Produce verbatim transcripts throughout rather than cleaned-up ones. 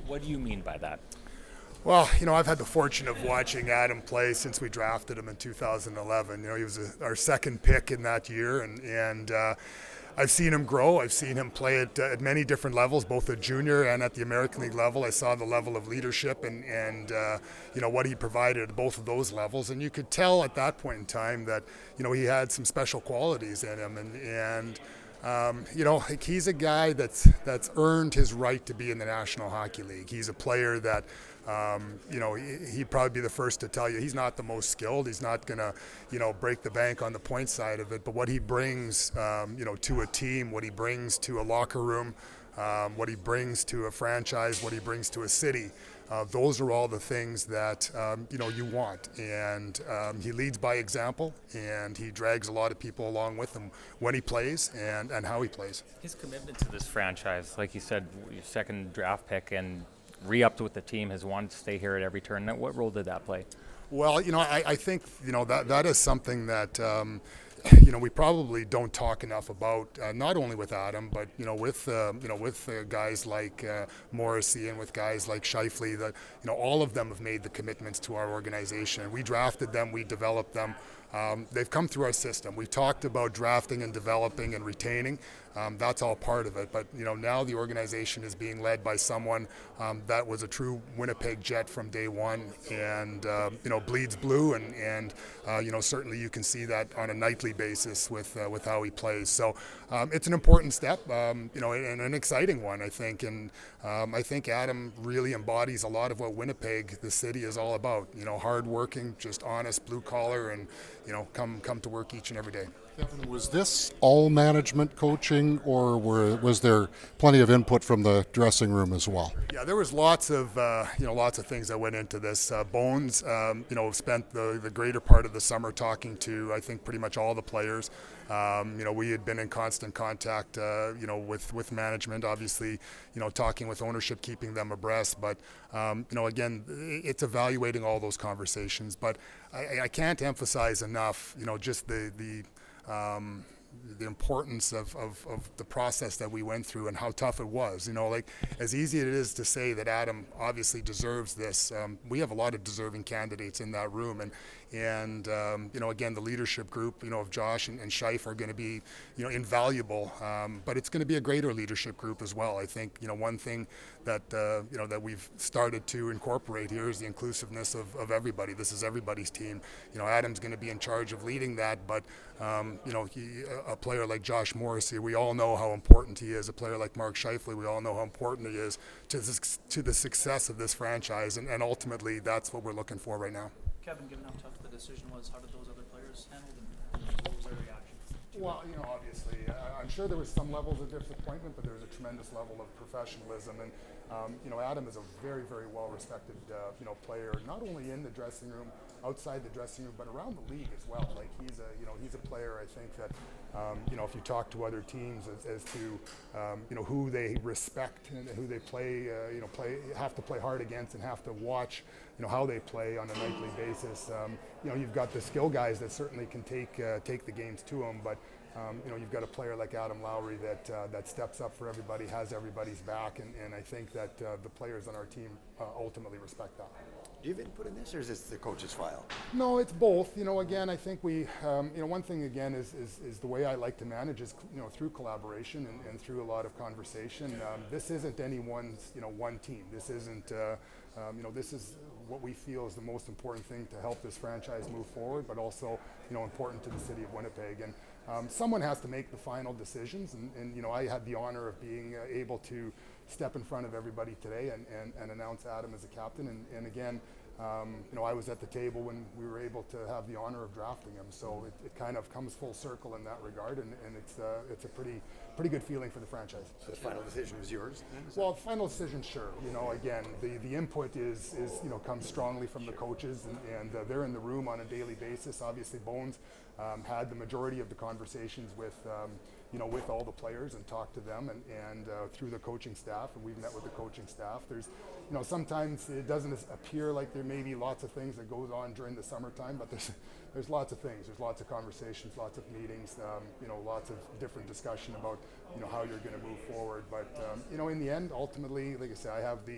What do you mean by that? Well, you know, I've had the fortune of watching Adam play since we drafted him in two thousand eleven. You know, he was a, our second pick in that year, and and uh, I've seen him grow. I've seen him play at, uh, at many different levels, both at junior and at the American League level. I saw the level of leadership and and uh, you know what he provided at both of those levels, and you could tell at that point in time that you know he had some special qualities in him, and and. Um, you know, like he's a guy that's that's earned his right to be in the National Hockey League. He's a player that, um, you know, he, he'd probably be the first to tell you he's not the most skilled. He's not going to, you know, break the bank on the point side of it. But what he brings, um, you know, to a team, what he brings to a locker room, um, what he brings to a franchise, what he brings to a city. Uh, those are all the things that um, you know you want, and um, he leads by example, and he drags a lot of people along with him when he plays and, and how he plays. His commitment to this franchise, like you said, your second draft pick and re-upped with the team, has wanted to stay here at every turn. What role did that play? Well, you know, I, I think you know that that is something that. Um, you know, we probably don't talk enough about, uh, not only with Adam, but, you know, with, uh, you know, with uh, guys like uh, Morrissey and with guys like Scheifele, that, you know, all of them have made the commitments to our organization. We drafted them, we developed them. Um, they've come through our system. We've talked about drafting and developing and retaining. Um, that's all part of it. But, you know, now the organization is being led by someone um, that was a true Winnipeg Jet from day one and, uh, you know, bleeds blue. And, and uh, you know, certainly you can see that on a nightly basis with uh, with how he plays. So um, it's an important step, um, you know, and an exciting one, I think. And um, I think Adam really embodies a lot of what Winnipeg, the city, is all about. You know, hardworking, just honest, blue collar, and, you know, come come to work each and every day. Kevin, was this all management coaching, or were, was there plenty of input from the dressing room as well? Yeah, there was lots of uh, you know lots of things that went into this. Uh, Bones, um, you know, spent the, the greater part of the summer talking to I think pretty much all the players. Um, you know, we had been in constant contact, uh, you know, with with management. Obviously, you know, talking with ownership, keeping them abreast. But um, you know, again, it's evaluating all those conversations. But I, I can't emphasize enough, you know, just the the Um, the importance of, of, of the process that we went through and how tough it was. You know, like as easy it is to say that Adam obviously deserves this, um, we have a lot of deserving candidates in that room. And, and um, you know, again, the leadership group, you know, of Josh and, and Scheif are going to be, you know, invaluable. Um, but it's going to be a greater leadership group as well. I think, you know, one thing that, uh, you know, that we've started to incorporate here is the inclusiveness of, of everybody. This is everybody's team. You know, Adam's going to be in charge of leading that, but, um, you know, he, a player like Josh Morrissey, we all know how important he is. A player like Mark Scheifele, we all know how important he is to the, to the success of this franchise, and, and ultimately that's what we're looking for right now. Kevin, given how tough the decision was, how did those other players handle it, and what was their reaction? Well, you know, obviously, uh, I'm sure there was some levels of disappointment, but there was a tremendous level of professionalism. And, um, you know, Adam is a very, very well-respected, uh, you know, player, not only in the dressing room, outside the dressing room, but around the league as well. Like, he's a, you know, he's a player, I think, that, um, you know, if you talk to other teams as, as to, um, you know, who they respect and who they play, uh, you know, play, have to play hard against and have to watch, you know, how they play on a nightly basis. Um, you know, you've got the skill guys that certainly can take uh, take the games to them, but um, you know, you've got a player like Adam Lowry that uh, that steps up for everybody, has everybody's back, and, and I think that uh, the players on our team uh, ultimately respect that. Do you have input in this, or is this the coach's file? No, it's both. You know, again, I think we, um, you know, one thing again is, is, is the way I like to manage is, you know, through collaboration and, and through a lot of conversation. Um, this isn't anyone's, you know, one team. This isn't, uh, um, you know, this is what we feel is the most important thing to help this franchise move forward, but also, you know, important to the city of Winnipeg. And um, someone has to make the final decisions. And, and you know, I had the honor of being uh, able to step in front of everybody today and, and, and announce Adam as a captain. And, and again, um, you know, I was at the table when we were able to have the honor of drafting him. So it, it kind of comes full circle in that regard, and, and it's uh, it's a pretty pretty good feeling for the franchise. So the final decision was yours? Well, final decision, sure. You know, again, the, the input is is you know comes strongly from the coaches, and, and uh, they're in the room on a daily basis. Obviously, Bones um, had the majority of the conversations with. Um, you know, with all the players and talk to them and, and uh, through the coaching staff, and we've met with the coaching staff. There's, you know, sometimes it doesn't appear like there may be lots of things that goes on during the summertime, but there's there's lots of things. There's lots of conversations, lots of meetings, um, you know, lots of different discussion about, you know, how you're going to move forward. But, um, you know, in the end, ultimately, like I said, I have the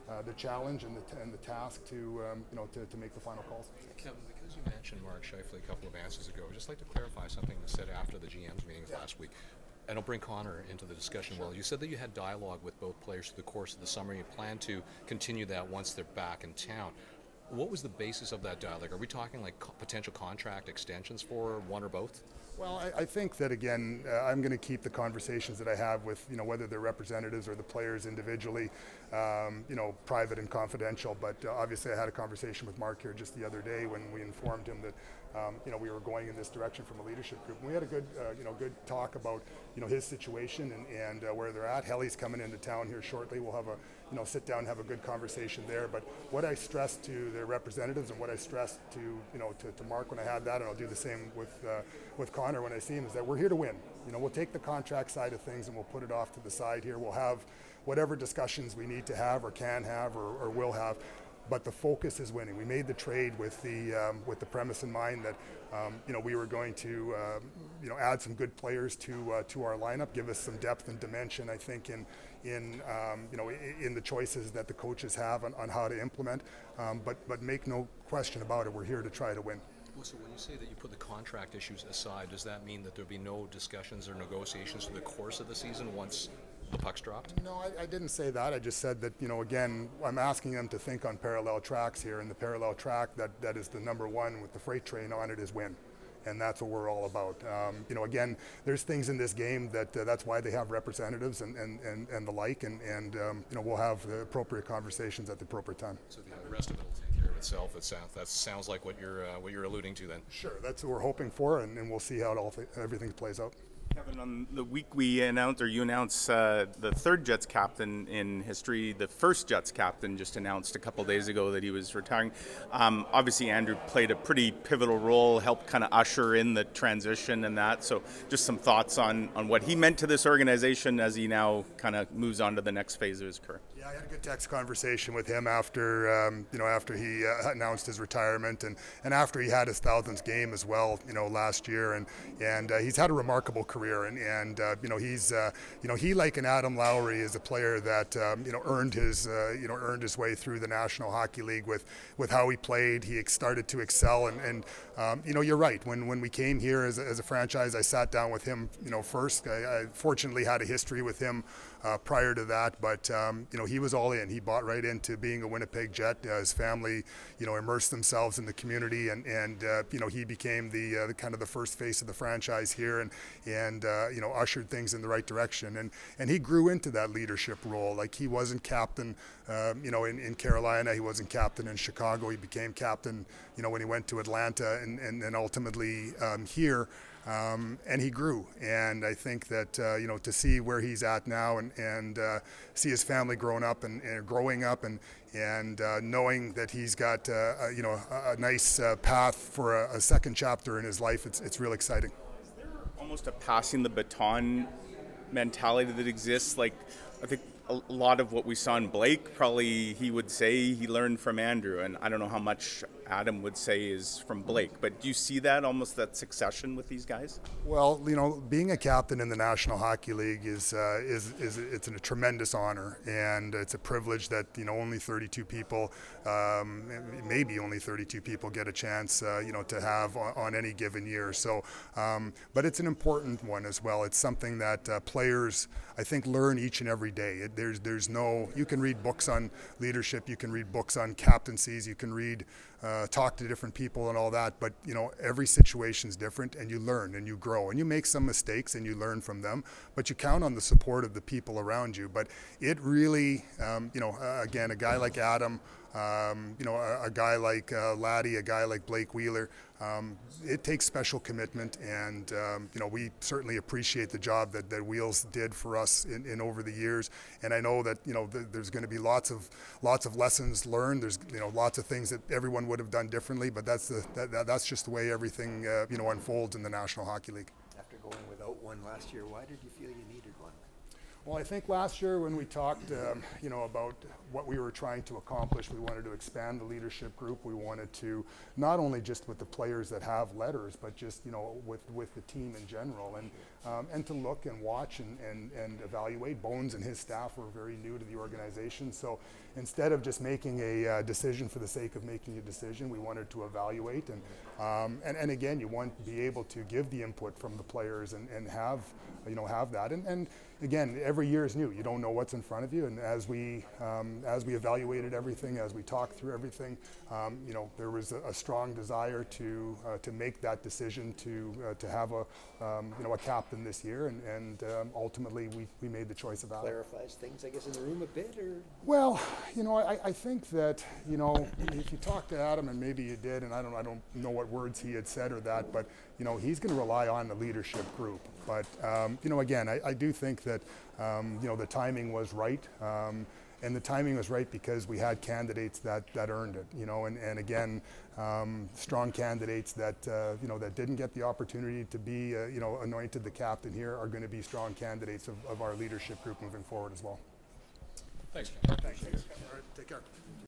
uh, the challenge and the, t- and the task to, um, you know, to, to make the final calls. Kevin, because you mentioned Mark Scheifele a couple of answers ago, I'd just like to clarify something that said after the G M's meetings yeah. last week. And I'll bring Connor into the discussion. Well, you said that you had dialogue with both players through the course of the summer. You plan to continue that once they're back in town. What was the basis of that dialogue? Are we talking like co- potential contract extensions for one or both? Well, I, I think that again, uh, I'm going to keep the conversations that I have with, you know, whether they're representatives or the players individually, um, you know, private and confidential. But uh, obviously, I had a conversation with Mark here just the other day when we informed him that, um, you know, we were going in this direction from a leadership group. And we had a good, uh, you know, good talk about, you know, his situation and, and uh, where they're at. Helly's coming into town here shortly. We'll have a, you know, sit down and have a good conversation there. But what I stressed to their representatives and what I stressed to, you know, to, to Mark when I had that, and I'll do the same with uh, with Connor when I see him, is that we're here to win. You know, we'll take the contract side of things and we'll put it off to the side here. We'll have whatever discussions we need to have or can have or, or will have. But the focus is winning. We made the trade with the um, with the premise in mind that um, you know we were going to um, you know add some good players to uh, to our lineup, give us some depth and dimension. I think in in um, you know in the choices that the coaches have on, on how to implement. Um, but but make no question about it, we're here to try to win. Well, so when you say that you put the contract issues aside, does that mean that there'll be no discussions or negotiations through the course of the season once the puck's dropped? No, I, I didn't say that. I just said that, you know, again, I'm asking them to think on parallel tracks here, and the parallel track that, that is the number one with the freight train on it is win. And that's what we're all about. Um, you know, again, there's things in this game that uh, that's why they have representatives and, and, and, and the like, and, and um, you know, we'll have the appropriate conversations at the appropriate time. So the rest of it will take care of itself. It sounds, that sounds like what you're uh, what you're alluding to then. Sure, that's what we're hoping for, and, and we'll see how it all th- everything plays out. Kevin, on the week we announced, or you announced uh, the third Jets captain in history, the first Jets captain just announced a couple days ago that he was retiring. Um, obviously, Andrew played a pretty pivotal role, helped kind of usher in the transition and that. So just some thoughts on, on what he meant to this organization as he now kind of moves on to the next phase of his career. Yeah, I had a good text conversation with him after, um, you know, after he uh, announced his retirement, and, and after he had his thousandth game as well, you know, last year, and and uh, he's had a remarkable career, and and uh, you know he's, uh, you know, he like an Adam Lowry is a player that um, you know earned his, uh, you know, earned his way through the National Hockey League with, with how he played. He started to excel, and and um, you know you're right. When when we came here as a, as a franchise, I sat down with him, you know, first. I, I fortunately had a history with him uh, prior to that, but um, you know he was all in. He bought right into being a Winnipeg Jet. Uh, his family, you know, immersed themselves in the community, and and uh, you know he became the, uh, the kind of the first face of the franchise here, and and uh, you know ushered things in the right direction. And and he grew into that leadership role. Like he wasn't captain, um, you know, in, in Carolina. He wasn't captain in Chicago. He became captain, you know, when he went to Atlanta, and and, and ultimately um, here. Um, and he grew, and I think that uh, you know to see where he's at now, and and uh, see his family growing up and, and growing up, and and uh, knowing that he's got uh, a, you know a, a nice uh, path for a, a second chapter in his life, it's it's real exciting. Is there almost a passing the baton mentality that exists? Like, I think a lot of what we saw in Blake, probably he would say he learned from Andrew, and I don't know how much Adam would say is from Blake, but do you see that, almost that succession with these guys? Well, you know, being a captain in the National Hockey League is uh, is is it's a tremendous honor, and it's a privilege that you know only thirty-two people, um, maybe only thirty-two people get a chance, uh, you know, to have on, on any given year. So, um, but it's an important one as well. It's something that uh, players, I think, learn each and every day. It, there's there's no, you can read books on leadership, you can read books on captaincies, you can read. Uh, talk to different people and all that, but you know every situation is different, and you learn and you grow, and you make some mistakes and you learn from them, but you count on the support of the people around you. But it really, um, you know, uh, again, a guy like Adam, um, you know, a, a guy like uh, Laddie, a guy like Blake Wheeler, um, it takes special commitment, and um, you know we certainly appreciate the job that, that Wheels did for us in, in over the years. And I know that you know th- there's going to be lots of lots of lessons learned. There's you know lots of things that everyone would have done differently, but that's the that, that, that's just the way everything uh, you know unfolds in the National Hockey League. After going without one last year, why did you feel you needed one? Well, I think last year when we talked, um, you know, about what we were trying to accomplish, we wanted to expand the leadership group. We wanted to not only just with the players that have letters, but just you know with with the team in general, and um, and to look and watch and, and and evaluate. Bones and his staff were very new to the organization, so instead of just making a uh, decision for the sake of making a decision, we wanted to evaluate and um, and and again, you want to be able to give the input from the players and and have you know have that and and. Again, every year is new. You don't know what's in front of you, and as we um, as we evaluated everything, as we talked through everything, um, you know, there was a, a strong desire to uh, to make that decision to uh, to have a um, you know a captain this year, and and um, ultimately we, we made the choice of Adam. Clarifies things, I guess, in the room a bit, or Well, you know, I, I think that you know if you talk to Adam, and maybe you did, and I don't I don't know what words he had said or that, but you know he's going to rely on the leadership group. But um, you know, again, I, I do think that um, you know the timing was right, um, and the timing was right because we had candidates that, that earned it. You know, and, and again, um, strong candidates that uh, you know that didn't get the opportunity to be uh, you know anointed the captain here are going to be strong candidates of, of our leadership group moving forward as well. Thanks, Ken. Thanks. All right, take care.